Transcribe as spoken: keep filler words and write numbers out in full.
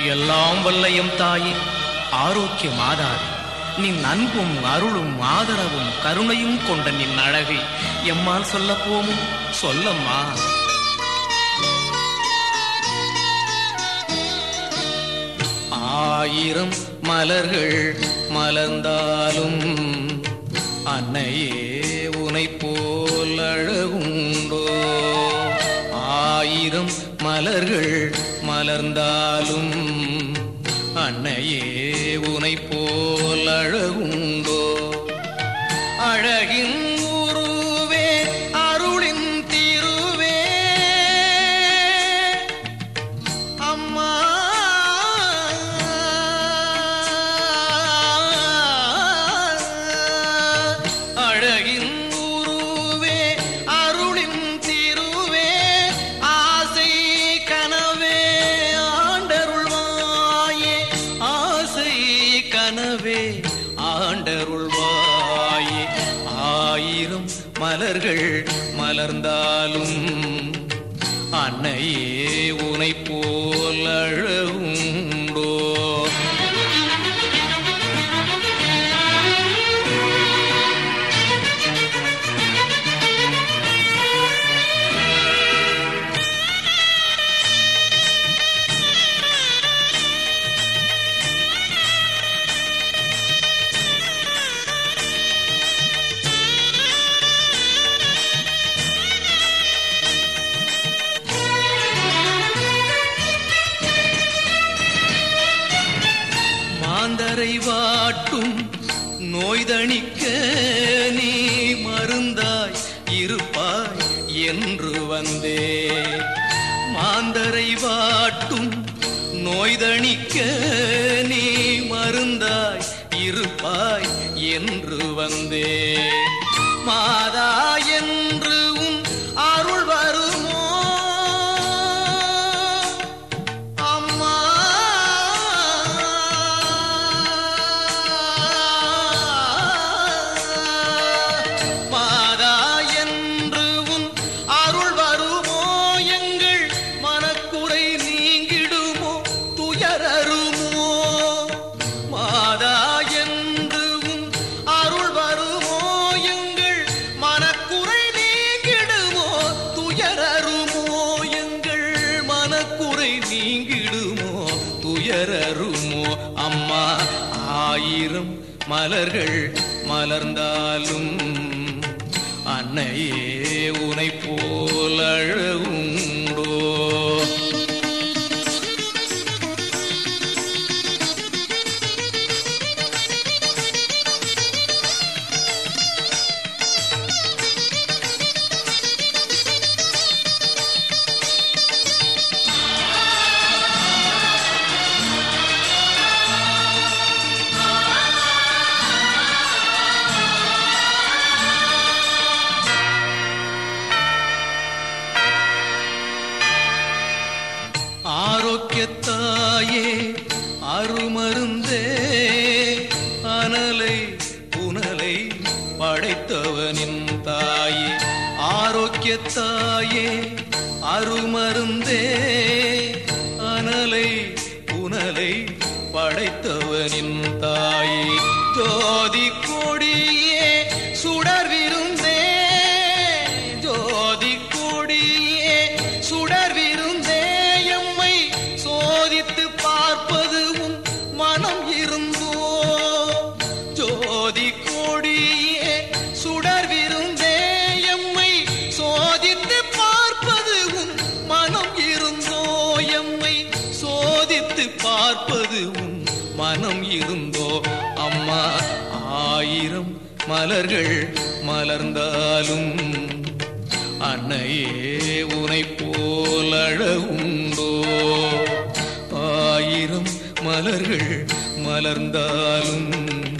எல்லாம் வல்லையும் தாயே, ஆரோக்கிய மாதாவே, நின் அன்பும் அருளும் ஆதரவும் கருணையும் கொண்ட நின் அழகை எம்மால் சொல்ல போமும், சொல்லம்மா. ஆயிரம் மலர்கள் மலர்ந்தாலும் அன்னையே உனை போல் அழகுண்டோ? ஆயிரம் மலர்கள் மலர்ந்தாலும் அன்னையே உனை போல் அழகுண்டோ? அழகின் உருவே அருளின் திருவே அம்மா. அழகின் உருவே அருளின் திருவே ஆசை கனவே ஆண்டருள்வாயே, ஆசை கனவே ஆண்டருள்வாயே. ஆயிரம் மலர்கள் மலர்ந்தாலும் அன்னையே உனை போல் அழகுண்டோ? மாந்தரை வாட்டும் நோய்தணிக்க நீ மருந்தாய் இருப்பாய் என்று வந்தே. மாந்தரை வாட்டும் நோய்தணிக்க நீ மருந்தாய் இருப்பாய் என்று வந்தே. மாதா என்று உன் அருள் வருமோ அம்மா? மாதா என்று உன் அருள் வருமோ? எங்கள் மனக்குறை நீங்கிடுமோ, துயரருமோ? மாதா என்று உன் அருள் வருமோ? எங்கள் மனக்குறை நீங்கிடுமோ, துயரருமோ? எங்கள் மனக்குறை நீங்கிடுமோ, துயரருமோ? அம்மா, ஆயிரம் மலர்கள் மலர்ந்தாலும் அன்னையே உனை போல் அழகுண்டோ? ஆரோக்கியத்தாயே அருமருந்தே, அனலை புனலை படைத்தவனின் தாயே. ஆரோக்கியத்தாயே அருமருந்தே, அனலை புனலை படைத்தவனின் தாயே. ஜோதி கொடியே சுடர் விருந்தே, ஜோதி கொடியே சுடர் விருந்தே. எம்மை சோதித்து பார்ப்பது உன் மனம் இருந்தோ? ஜோதி கொடியே சுடர் விருந்தே. எம்மை சோதித்து பார்ப்பது உன் மனம் இருந்தோ? எம்மை சோதித்து பார்ப்பது உன் மனம் இருந்தோ? அம்மா, ஆயிரம் மலர்கள் மலர்ந்தாலும் அன்னையே உனை போல் அழகுண்டோ? ஆயிரம் மலர்கள் மலர்ந்தாலும்